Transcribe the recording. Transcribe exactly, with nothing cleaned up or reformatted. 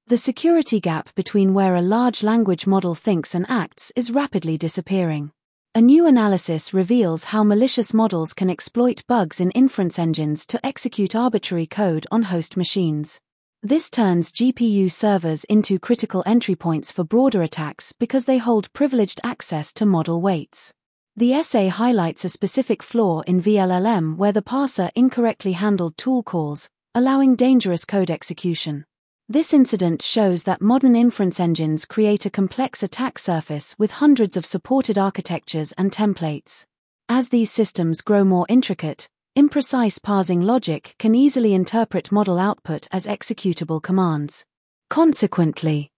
The security gap between where a large language model thinks and acts is rapidly disappearing. A new analysis reveals how malicious models can exploit bugs in inference engines to execute arbitrary code on host machines. This turns G P U servers into critical entry points for broader attacks because they hold privileged access to model weights. The essay highlights a specific flaw in V L L M where the parser incorrectly handled tool calls, allowing dangerous code execution. This incident shows that modern inference engines create a complex attack surface with hundreds of supported architectures and templates. As these systems grow more intricate, imprecise parsing logic can easily interpret model output as executable commands. Consequently,